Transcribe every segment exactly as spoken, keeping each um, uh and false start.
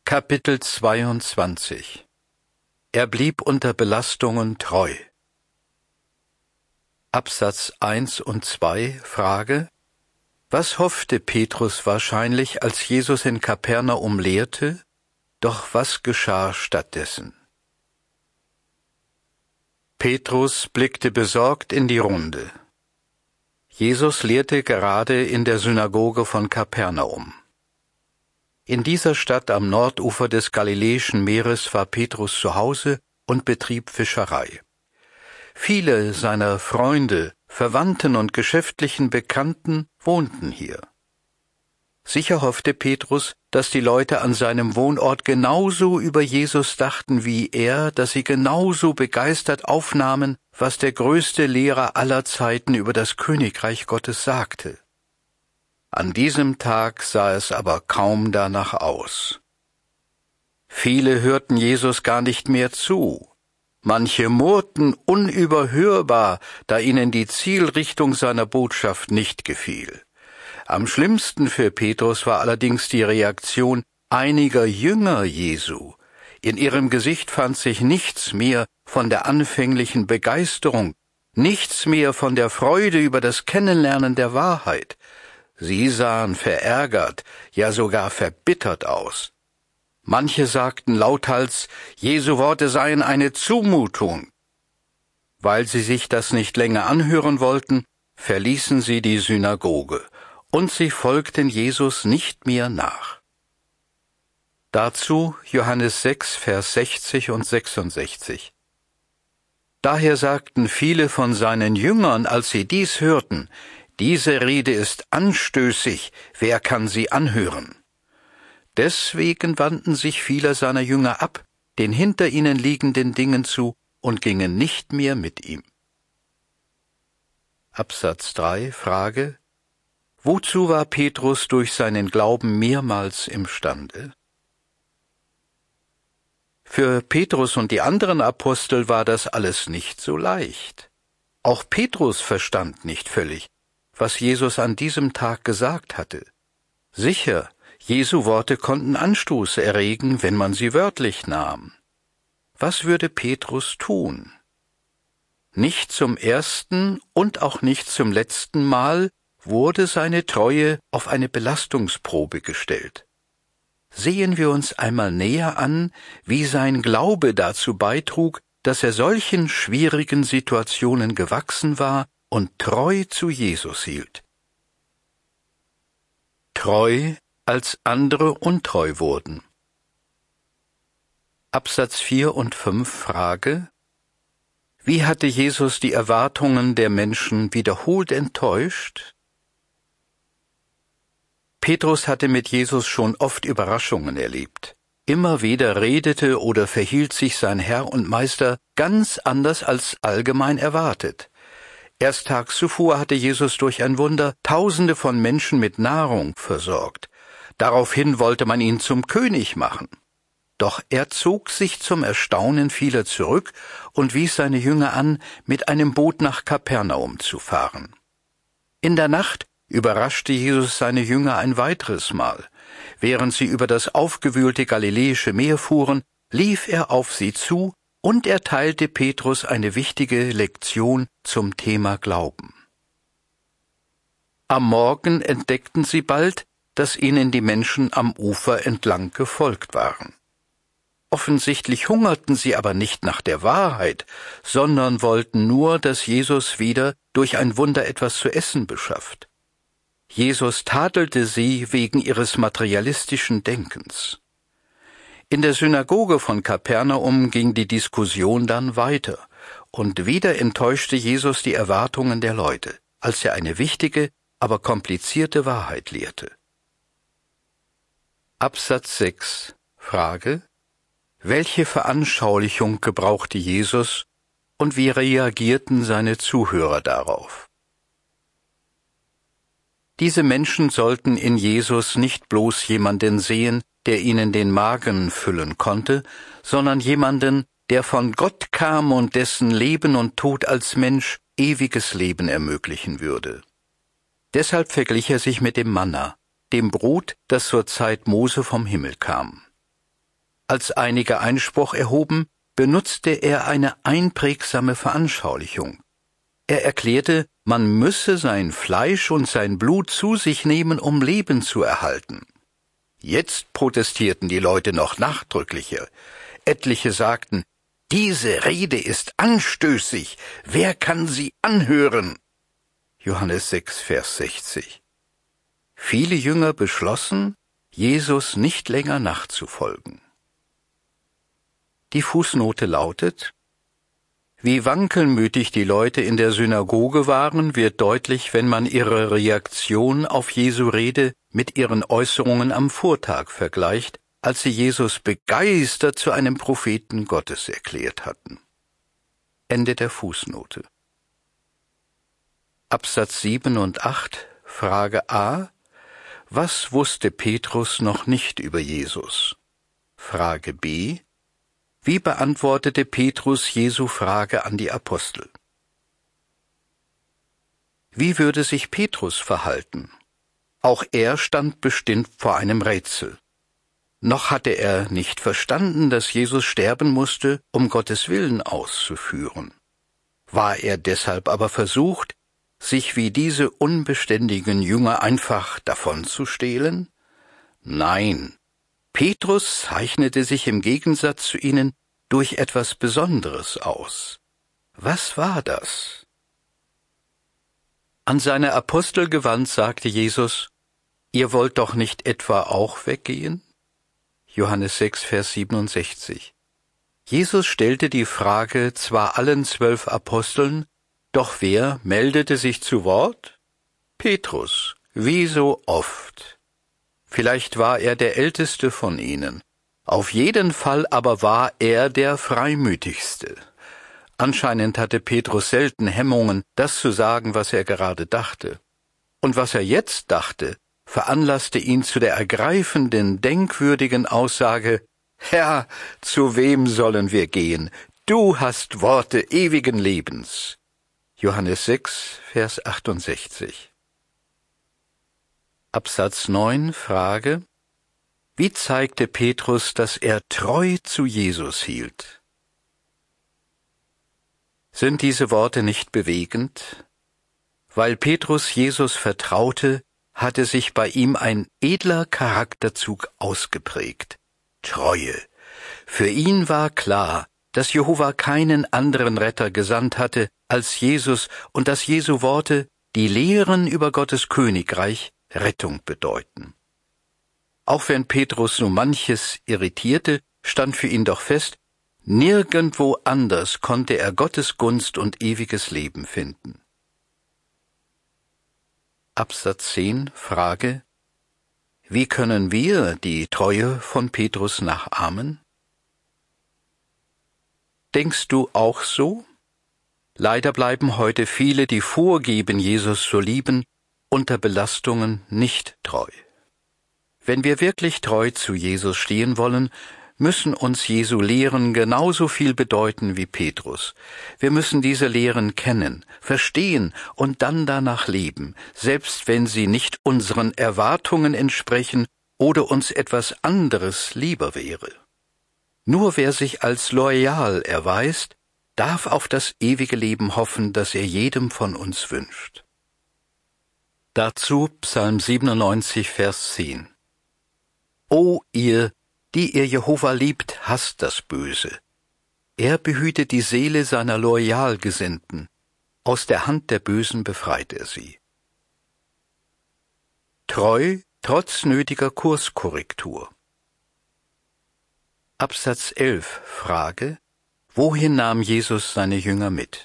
Kapitel zweiundzwanzig. Er blieb unter Belastungen treu. Absatz eins und zwei, Frage: Was hoffte Petrus wahrscheinlich, als Jesus in Kapernaum lehrte? Doch was geschah stattdessen? Petrus blickte besorgt in die Runde. Jesus lehrte gerade in der Synagoge von Kapernaum. In dieser Stadt am Nordufer des Galiläischen Meeres war Petrus zu Hause und betrieb Fischerei. Viele seiner Freunde, Verwandten und geschäftlichen Bekannten wohnten hier. Sicher hoffte Petrus, dass die Leute an seinem Wohnort genauso über Jesus dachten wie er, dass sie genauso begeistert aufnahmen, was der größte Lehrer aller Zeiten über das Königreich Gottes sagte. An diesem Tag sah es aber kaum danach aus. Viele hörten Jesus gar nicht mehr zu. Manche murrten unüberhörbar, da ihnen die Zielrichtung seiner Botschaft nicht gefiel. Am schlimmsten für Petrus war allerdings die Reaktion einiger Jünger Jesu. In ihrem Gesicht fand sich nichts mehr von der anfänglichen Begeisterung, nichts mehr von der Freude über das Kennenlernen der Wahrheit. Sie sahen verärgert, ja sogar verbittert aus. Manche sagten lauthals, Jesu Worte seien eine Zumutung. Weil sie sich das nicht länger anhören wollten, verließen sie die Synagoge, und sie folgten Jesus nicht mehr nach. Dazu Johannes sechs, Vers sechzig und sechsundsechzig. Daher sagten viele von seinen Jüngern, als sie dies hörten, diese Rede ist anstößig, wer kann sie anhören? Deswegen wandten sich viele seiner Jünger ab, den hinter ihnen liegenden Dingen zu, und gingen nicht mehr mit ihm. Absatz drei, Frage: Wozu war Petrus durch seinen Glauben mehrmals imstande? Für Petrus und die anderen Apostel war das alles nicht so leicht. Auch Petrus verstand nicht völlig, was Jesus an diesem Tag gesagt hatte. Sicher, Jesu Worte konnten Anstoß erregen, wenn man sie wörtlich nahm. Was würde Petrus tun? Nicht zum ersten und auch nicht zum letzten Mal wurde seine Treue auf eine Belastungsprobe gestellt. Sehen wir uns einmal näher an, wie sein Glaube dazu beitrug, dass er solchen schwierigen Situationen gewachsen war und treu zu Jesus hielt. Treu, als andere untreu wurden. Absatz vier und fünf, Frage: Wie hatte Jesus die Erwartungen der Menschen wiederholt enttäuscht? Petrus hatte mit Jesus schon oft Überraschungen erlebt. Immer wieder redete oder verhielt sich sein Herr und Meister ganz anders als allgemein erwartet. Erst tags zuvor hatte Jesus durch ein Wunder Tausende von Menschen mit Nahrung versorgt. Daraufhin wollte man ihn zum König machen. Doch er zog sich zum Erstaunen vieler zurück und wies seine Jünger an, mit einem Boot nach Kapernaum zu fahren. In der Nacht überraschte Jesus seine Jünger ein weiteres Mal. Während sie über das aufgewühlte Galiläische Meer fuhren, lief er auf sie zu und erteilte Petrus eine wichtige Lektion zum Thema Glauben. Am Morgen entdeckten sie bald, dass ihnen die Menschen am Ufer entlang gefolgt waren. Offensichtlich hungerten sie aber nicht nach der Wahrheit, sondern wollten nur, dass Jesus wieder durch ein Wunder etwas zu essen beschafft. Jesus tadelte sie wegen ihres materialistischen Denkens. In der Synagoge von Kapernaum ging die Diskussion dann weiter, und wieder enttäuschte Jesus die Erwartungen der Leute, als er eine wichtige, aber komplizierte Wahrheit lehrte. Absatz sechs, Frage: Welche Veranschaulichung gebrauchte Jesus und wie reagierten seine Zuhörer darauf? Diese Menschen sollten in Jesus nicht bloß jemanden sehen, der ihnen den Magen füllen konnte, sondern jemanden, der von Gott kam und dessen Leben und Tod als Mensch ewiges Leben ermöglichen würde. Deshalb verglich er sich mit dem Manna, dem Brot, das zur Zeit Mose vom Himmel kam. Als einige Einspruch erhoben, benutzte er eine einprägsame Veranschaulichung. Er erklärte, man müsse sein Fleisch und sein Blut zu sich nehmen, um Leben zu erhalten. Jetzt protestierten die Leute noch nachdrücklicher. Etliche sagten, diese Rede ist anstößig, wer kann sie anhören? Johannes sechs, Vers sechzig. Viele Jünger beschlossen, Jesus nicht länger nachzufolgen. Die Fußnote lautet: Wie wankelmütig die Leute in der Synagoge waren, wird deutlich, wenn man ihre Reaktion auf Jesu Rede mit ihren Äußerungen am Vortag vergleicht, als sie Jesus begeistert zu einem Propheten Gottes erklärt hatten. Ende der Fußnote. Absatz sieben und acht, Frage A. Was wusste Petrus noch nicht über Jesus? Frage B. Wie beantwortete Petrus Jesu Frage an die Apostel? Wie würde sich Petrus verhalten? Auch er stand bestimmt vor einem Rätsel. Noch hatte er nicht verstanden, dass Jesus sterben musste, um Gottes Willen auszuführen. War er deshalb aber versucht, sich wie diese unbeständigen Jünger einfach davonzustehlen? Nein, Petrus zeichnete sich im Gegensatz zu ihnen durch etwas Besonderes aus. Was war das? An seine Apostel gewandt sagte Jesus, ihr wollt doch nicht etwa auch weggehen? Johannes sechs, Vers siebenundsechzig. Jesus stellte die Frage zwar allen zwölf Aposteln, doch wer meldete sich zu Wort? Petrus, wie so oft. Vielleicht war er der Älteste von ihnen. Auf jeden Fall aber war er der Freimütigste. Anscheinend hatte Petrus selten Hemmungen, das zu sagen, was er gerade dachte. Und was er jetzt dachte, veranlasste ihn zu der ergreifenden, denkwürdigen Aussage, Herr, zu wem sollen wir gehen? Du hast Worte ewigen Lebens. Johannes sechs, Vers achtundsechzig. Absatz neun, Frage: Wie zeigte Petrus, dass er treu zu Jesus hielt? Sind diese Worte nicht bewegend? Weil Petrus Jesus vertraute, hatte sich bei ihm ein edler Charakterzug ausgeprägt: Treue. Für ihn war klar, dass Jehova keinen anderen Retter gesandt hatte als Jesus und dass Jesu Worte, die Lehren über Gottes Königreich, Rettung bedeuten. Auch wenn Petrus so manches irritierte, stand für ihn doch fest, nirgendwo anders konnte er Gottes Gunst und ewiges Leben finden. Absatz zehn, Frage: Wie können wir die Treue von Petrus nachahmen? Denkst du auch so? Leider bleiben heute viele, die vorgeben, Jesus zu lieben, unter Belastungen nicht treu. Wenn wir wirklich treu zu Jesus stehen wollen, müssen uns Jesu Lehren genauso viel bedeuten wie Petrus. Wir müssen diese Lehren kennen, verstehen und dann danach leben, selbst wenn sie nicht unseren Erwartungen entsprechen oder uns etwas anderes lieber wäre. Nur wer sich als loyal erweist, darf auf das ewige Leben hoffen, das er jedem von uns wünscht. Dazu Psalm siebenundneunzig, Vers zehn. O ihr, die ihr Jehova liebt, hasst das Böse. Er behütet die Seele seiner Loyalgesinnten. Aus der Hand der Bösen befreit er sie. Treu trotz nötiger Kurskorrektur. Absatz elf, Frage: Wohin nahm Jesus seine Jünger mit?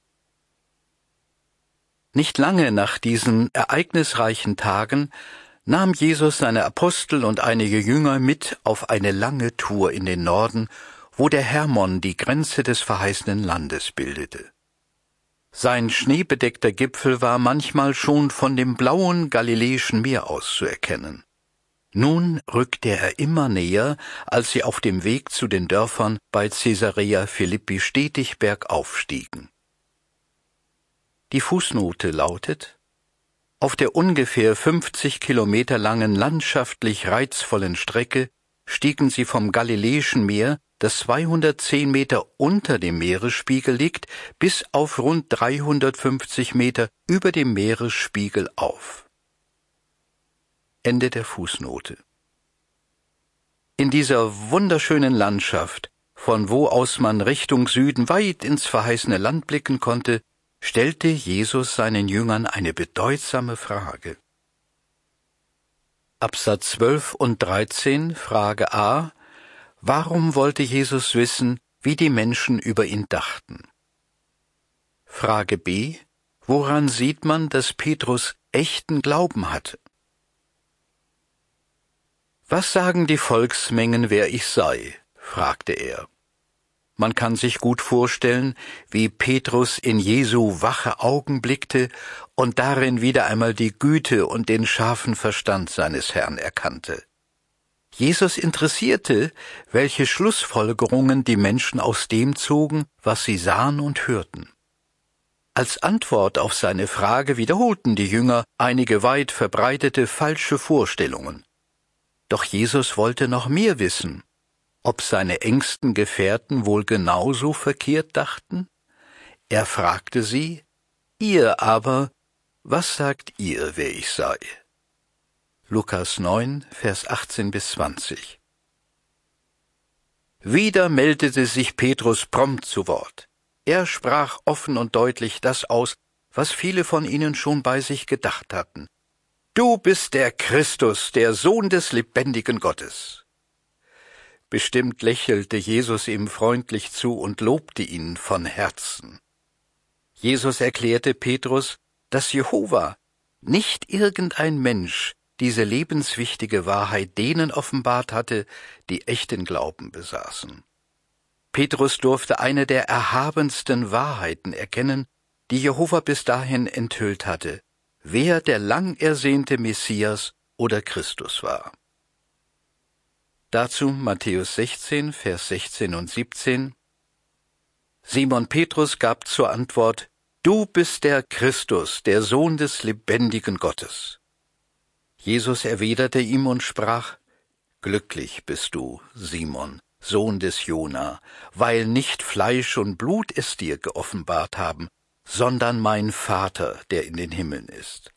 Nicht lange nach diesen ereignisreichen Tagen nahm Jesus seine Apostel und einige Jünger mit auf eine lange Tour in den Norden, wo der Hermon die Grenze des verheißenen Landes bildete. Sein schneebedeckter Gipfel war manchmal schon von dem blauen Galiläischen Meer aus zu erkennen. Nun rückte er immer näher, als sie auf dem Weg zu den Dörfern bei Caesarea Philippi stetig bergauf stiegen. Die Fußnote lautet: Auf der ungefähr fünfzig Kilometer langen landschaftlich reizvollen Strecke stiegen sie vom Galiläischen Meer, das zweihundertzehn Meter unter dem Meeresspiegel liegt, bis auf rund dreihundertfünfzig Meter über dem Meeresspiegel auf. Ende der Fußnote. In dieser wunderschönen Landschaft, von wo aus man Richtung Süden weit ins verheißene Land blicken konnte, stellte Jesus seinen Jüngern eine bedeutsame Frage. Absatz zwölf und dreizehn, Frage A. Warum wollte Jesus wissen, wie die Menschen über ihn dachten? Frage B. Woran sieht man, dass Petrus echten Glauben hatte? »Was sagen die Volksmengen, wer ich sei?« fragte er. Man kann sich gut vorstellen, wie Petrus in Jesu wache Augen blickte und darin wieder einmal die Güte und den scharfen Verstand seines Herrn erkannte. Jesus interessierte, welche Schlussfolgerungen die Menschen aus dem zogen, was sie sahen und hörten. Als Antwort auf seine Frage wiederholten die Jünger einige weit verbreitete falsche Vorstellungen. Doch Jesus wollte noch mehr wissen. Ob seine engsten Gefährten wohl genauso verkehrt dachten? Er fragte sie, »Ihr aber, was sagt ihr, wer ich sei?« Lukas neun, Vers achtzehn bis zwanzig. Wieder meldete sich Petrus prompt zu Wort. Er sprach offen und deutlich das aus, was viele von ihnen schon bei sich gedacht hatten. »Du bist der Christus, der Sohn des lebendigen Gottes.« Bestimmt lächelte Jesus ihm freundlich zu und lobte ihn von Herzen. Jesus erklärte Petrus, dass Jehova, nicht irgendein Mensch, diese lebenswichtige Wahrheit denen offenbart hatte, die echten Glauben besaßen. Petrus durfte eine der erhabensten Wahrheiten erkennen, die Jehova bis dahin enthüllt hatte, wer der lang ersehnte Messias oder Christus war. Dazu Matthäus sechzehn, Vers sechzehn und siebzehn. Simon Petrus gab zur Antwort, »Du bist der Christus, der Sohn des lebendigen Gottes.« Jesus erwiderte ihm und sprach, »Glücklich bist du, Simon, Sohn des Jona, weil nicht Fleisch und Blut es dir geoffenbart haben, sondern mein Vater, der in den Himmeln ist.«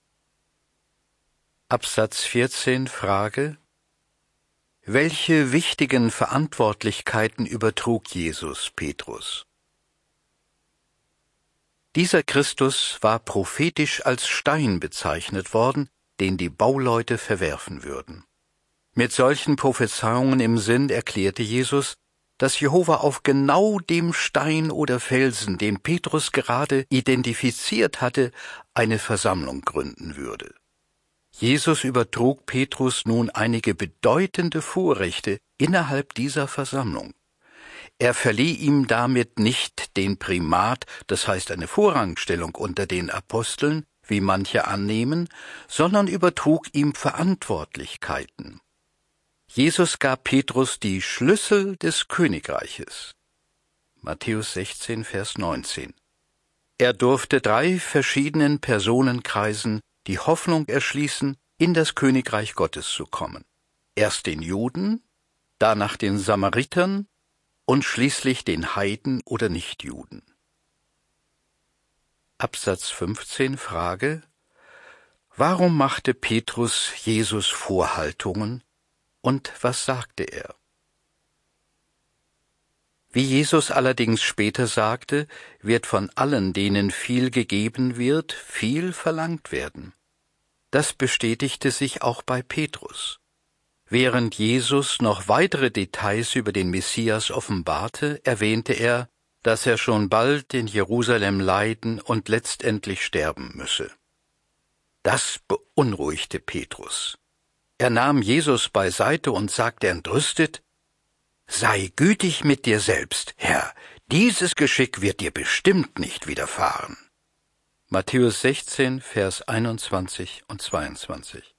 Absatz vierzehn, Frage: Welche wichtigen Verantwortlichkeiten übertrug Jesus Petrus? Dieser Christus war prophetisch als Stein bezeichnet worden, den die Bauleute verwerfen würden. Mit solchen Prophezeiungen im Sinn erklärte Jesus, dass Jehova auf genau dem Stein oder Felsen, den Petrus gerade identifiziert hatte, eine Versammlung gründen würde. Jesus übertrug Petrus nun einige bedeutende Vorrechte innerhalb dieser Versammlung. Er verlieh ihm damit nicht den Primat, das heißt eine Vorrangstellung unter den Aposteln, wie manche annehmen, sondern übertrug ihm Verantwortlichkeiten. Jesus gab Petrus die Schlüssel des Königreiches. Matthäus sechzehn, Vers neunzehn. Er durfte drei verschiedenen Personenkreisen die Hoffnung erschließen, in das Königreich Gottes zu kommen. Erst den Juden, danach den Samaritern und schließlich den Heiden oder Nichtjuden. Absatz fünfzehn, Frage: Warum machte Petrus Jesus Vorhaltungen und was sagte er? Wie Jesus allerdings später sagte, wird von allen, denen viel gegeben wird, viel verlangt werden. Das bestätigte sich auch bei Petrus. Während Jesus noch weitere Details über den Messias offenbarte, erwähnte er, dass er schon bald in Jerusalem leiden und letztendlich sterben müsse. Das beunruhigte Petrus. Er nahm Jesus beiseite und sagte entrüstet, »Sei gütig mit dir selbst, Herr, dieses Geschick wird dir bestimmt nicht widerfahren.« Matthäus sechzehn, Vers einundzwanzig und zweiundzwanzig.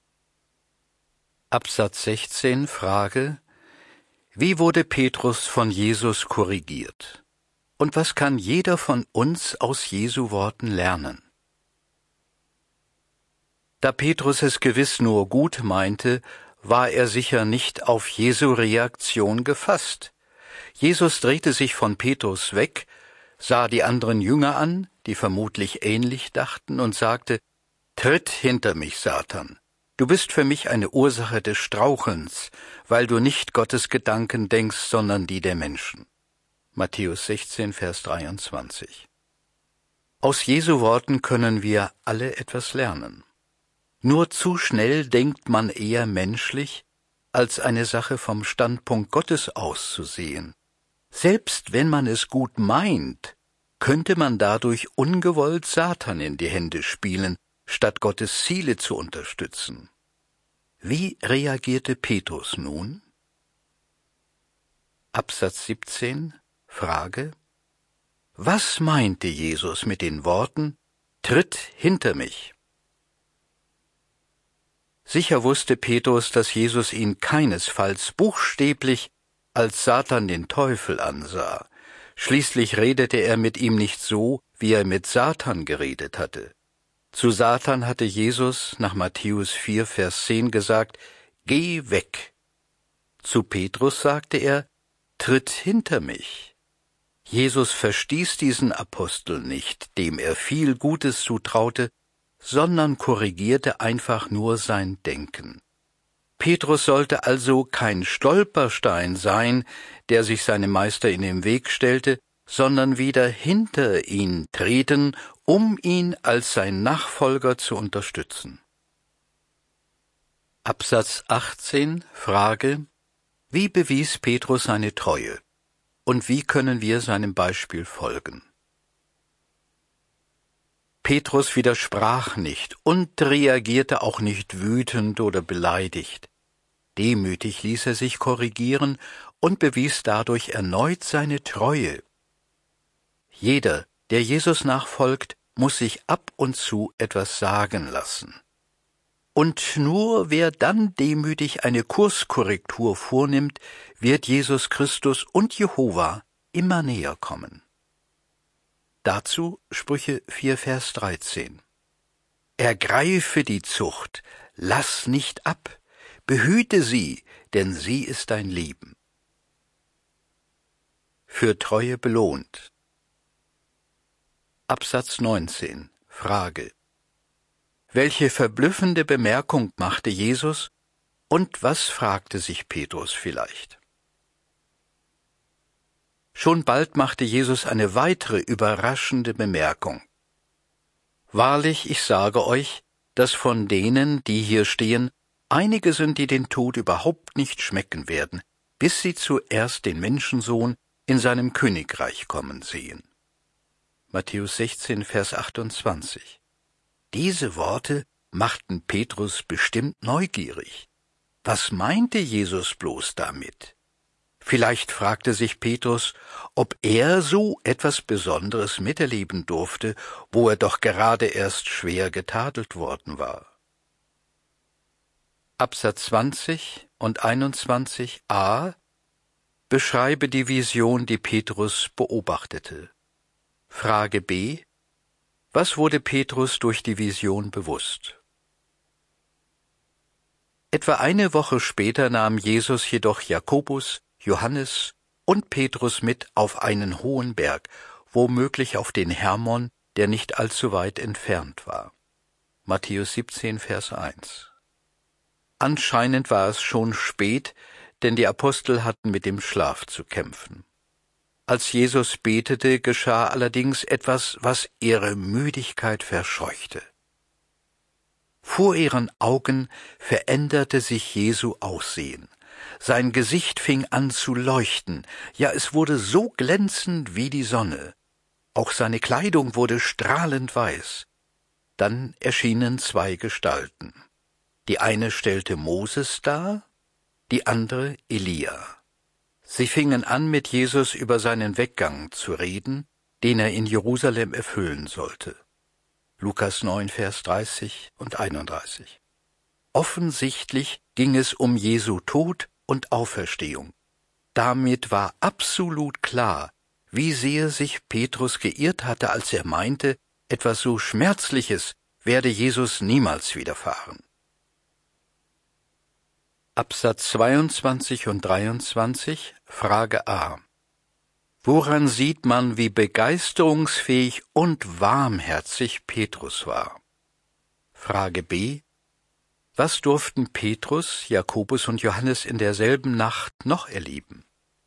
Absatz sechzehn, Frage: Wie wurde Petrus von Jesus korrigiert? Und was kann jeder von uns aus Jesu Worten lernen? Da Petrus es gewiss nur gut meinte, war er sicher nicht auf Jesu Reaktion gefasst. Jesus drehte sich von Petrus weg, sah die anderen Jünger an, die vermutlich ähnlich dachten, und sagte: »Tritt hinter mich, Satan! Du bist für mich eine Ursache des Strauchelns, weil du nicht Gottes Gedanken denkst, sondern die der Menschen.« Matthäus sechzehn, Vers dreiundzwanzig. Aus Jesu Worten können wir alle etwas lernen. Nur zu schnell denkt man eher menschlich, als eine Sache vom Standpunkt Gottes auszusehen. Selbst wenn man es gut meint, könnte man dadurch ungewollt Satan in die Hände spielen, statt Gottes Ziele zu unterstützen. Wie reagierte Petrus nun? Absatz siebzehn, Frage: Was meinte Jesus mit den Worten: »Tritt hinter mich«? Sicher wusste Petrus, dass Jesus ihn keinesfalls buchstäblich als Satan den Teufel ansah. Schließlich redete er mit ihm nicht so, wie er mit Satan geredet hatte. Zu Satan hatte Jesus nach Matthäus vier, Vers zehn gesagt: »Geh weg«. Zu Petrus sagte er: »Tritt hinter mich«. Jesus verstieß diesen Apostel nicht, dem er viel Gutes zutraute, sondern korrigierte einfach nur sein Denken. Petrus sollte also kein Stolperstein sein, der sich seinem Meister in den Weg stellte, sondern wieder hinter ihn treten, um ihn als sein Nachfolger zu unterstützen. Absatz achtzehn, Frage: Wie bewies Petrus seine Treue? Und wie können wir seinem Beispiel folgen? Petrus widersprach nicht und reagierte auch nicht wütend oder beleidigt. Demütig ließ er sich korrigieren und bewies dadurch erneut seine Treue. Jeder, der Jesus nachfolgt, muss sich ab und zu etwas sagen lassen. Und nur wer dann demütig eine Kurskorrektur vornimmt, wird Jesus Christus und Jehova immer näher kommen. Dazu Sprüche vier, Vers dreizehn. Ergreife die Zucht, lass nicht ab, behüte sie, denn sie ist dein Leben. Für Treue belohnt. Absatz neunzehn, Frage: Welche verblüffende Bemerkung machte Jesus und was fragte sich Petrus vielleicht? Schon bald machte Jesus eine weitere überraschende Bemerkung. Wahrlich, ich sage euch, dass von denen, die hier stehen, einige sind, die den Tod überhaupt nicht schmecken werden, bis sie zuerst den Menschensohn in seinem Königreich kommen sehen. Matthäus sechzehn, Vers achtundzwanzig. Diese Worte machten Petrus bestimmt neugierig. Was meinte Jesus bloß damit? Vielleicht fragte sich Petrus, ob er so etwas Besonderes miterleben durfte, wo er doch gerade erst schwer getadelt worden war. Absatz zwanzig und einundzwanzig a beschreibe die Vision, die Petrus beobachtete. Frage b: Was wurde Petrus durch die Vision bewusst? Etwa eine Woche später nahm Jesus jedoch Jakobus, Johannes und Petrus mit auf einen hohen Berg, womöglich auf den Hermon, der nicht allzu weit entfernt war. Matthäus siebzehn, Vers eins. Anscheinend war es schon spät, denn die Apostel hatten mit dem Schlaf zu kämpfen. Als Jesus betete, geschah allerdings etwas, was ihre Müdigkeit verscheuchte. Vor ihren Augen veränderte sich Jesu Aussehen. Sein Gesicht fing an zu leuchten, ja, es wurde so glänzend wie die Sonne. Auch seine Kleidung wurde strahlend weiß. Dann erschienen zwei Gestalten. Die eine stellte Moses dar, die andere Elia. Sie fingen an, mit Jesus über seinen Weggang zu reden, den er in Jerusalem erfüllen sollte. Lukas neun, Vers dreißig und einunddreißig. Offensichtlich ging es um Jesu Tod und Auferstehung. Damit war absolut klar, wie sehr sich Petrus geirrt hatte, als er meinte, etwas so Schmerzliches werde Jesus niemals widerfahren. Absatz zweiundzwanzig und dreiundzwanzig, Frage A. Woran sieht man, wie begeisterungsfähig und warmherzig Petrus war? Frage B. Was durften Petrus, Jakobus und Johannes in derselben Nacht noch erleben?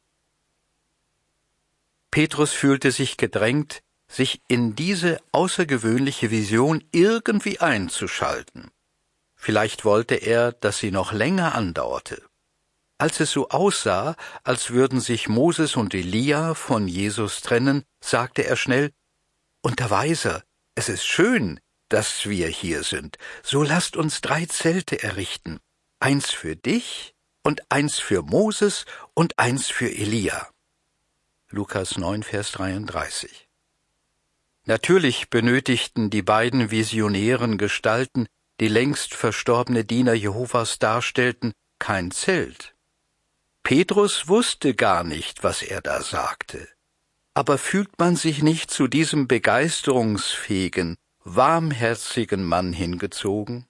Petrus fühlte sich gedrängt, sich in diese außergewöhnliche Vision irgendwie einzuschalten. Vielleicht wollte er, dass sie noch länger andauerte. Als es so aussah, als würden sich Moses und Elia von Jesus trennen, sagte er schnell: Unterweiser, es ist schön, dass wir hier sind. So lasst uns drei Zelte errichten, eins für dich und eins für Moses und eins für Elia. Lukas neun, Vers dreiunddreißig. Natürlich benötigten die beiden visionären Gestalten, die längst verstorbene Diener Jehovas darstellten, kein Zelt. Petrus wusste gar nicht, was er da sagte. Aber fühlt man sich nicht zu diesem begeisterungsfähigen, warmherzigen Mann hingezogen?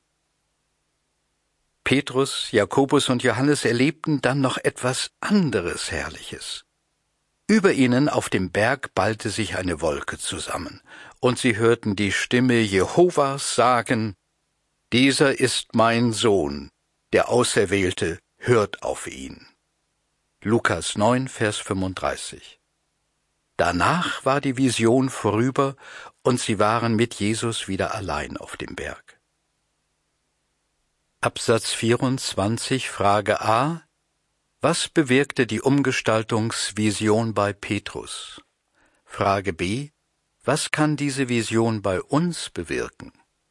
Petrus, Jakobus und Johannes erlebten dann noch etwas anderes Herrliches. Über ihnen auf dem Berg ballte sich eine Wolke zusammen, und sie hörten die Stimme Jehovas sagen: Dieser ist mein Sohn, der Auserwählte, hört auf ihn. Lukas neun, Vers fünfunddreißig. Danach war die Vision vorüber, und sie waren mit Jesus wieder allein auf dem Berg. Absatz vierundzwanzig, Frage A. Was bewirkte die Umgestaltungsvision bei Petrus? Frage B. Was kann diese Vision bei uns bewirken?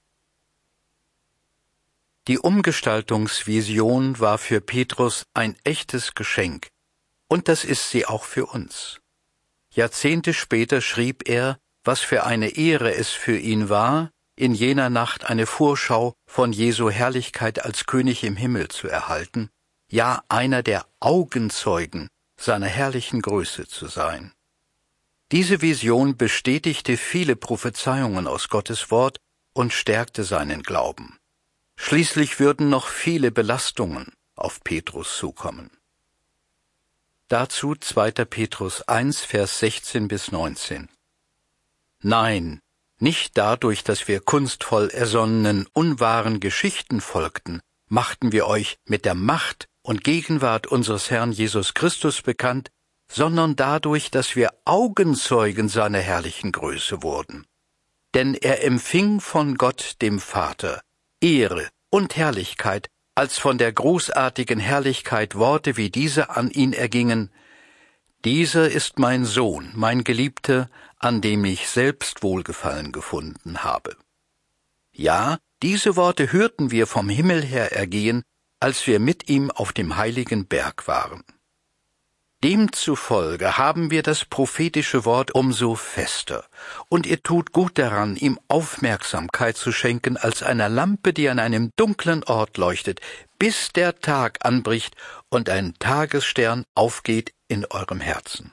Die Umgestaltungsvision war für Petrus ein echtes Geschenk, und das ist sie auch für uns. Jahrzehnte später schrieb er, was für eine Ehre es für ihn war, in jener Nacht eine Vorschau von Jesu Herrlichkeit als König im Himmel zu erhalten, ja einer der Augenzeugen seiner herrlichen Größe zu sein. Diese Vision bestätigte viele Prophezeiungen aus Gottes Wort und stärkte seinen Glauben. Schließlich würden noch viele Belastungen auf Petrus zukommen. Dazu zweiter Petrus eins, Vers sechzehn bis neunzehn. Nein, nicht dadurch, dass wir kunstvoll ersonnenen, unwahren Geschichten folgten, machten wir euch mit der Macht und Gegenwart unseres Herrn Jesus Christus bekannt, sondern dadurch, dass wir Augenzeugen seiner herrlichen Größe wurden. Denn er empfing von Gott, dem Vater, Ehre und Herrlichkeit, als von der großartigen Herrlichkeit Worte wie diese an ihn ergingen: Dieser ist mein Sohn, mein Geliebter, an dem ich selbst Wohlgefallen gefunden habe. Ja, diese Worte hörten wir vom Himmel her ergehen, als wir mit ihm auf dem heiligen Berg waren. Demzufolge haben wir das prophetische Wort umso fester, und ihr tut gut daran, ihm Aufmerksamkeit zu schenken als einer Lampe, die an einem dunklen Ort leuchtet, bis der Tag anbricht und ein Tagesstern aufgeht in eurem Herzen.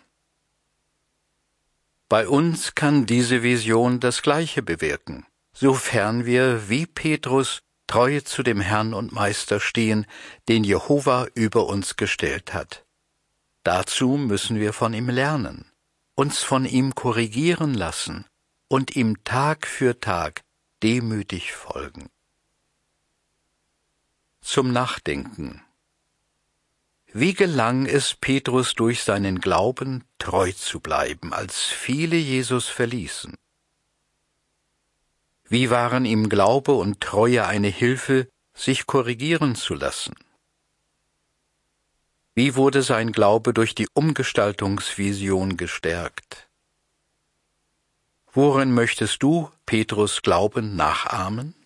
Bei uns kann diese Vision das Gleiche bewirken, sofern wir, wie Petrus, treu zu dem Herrn und Meister stehen, den Jehova über uns gestellt hat. Dazu müssen wir von ihm lernen, uns von ihm korrigieren lassen und ihm Tag für Tag demütig folgen. Zum Nachdenken. Wie gelang es Petrus durch seinen Glauben treu zu bleiben, als viele Jesus verließen? Wie waren ihm Glaube und Treue eine Hilfe, sich korrigieren zu lassen? Wie wurde sein Glaube durch die Umgestaltungsvision gestärkt? Worin möchtest du Petrus Glauben nachahmen?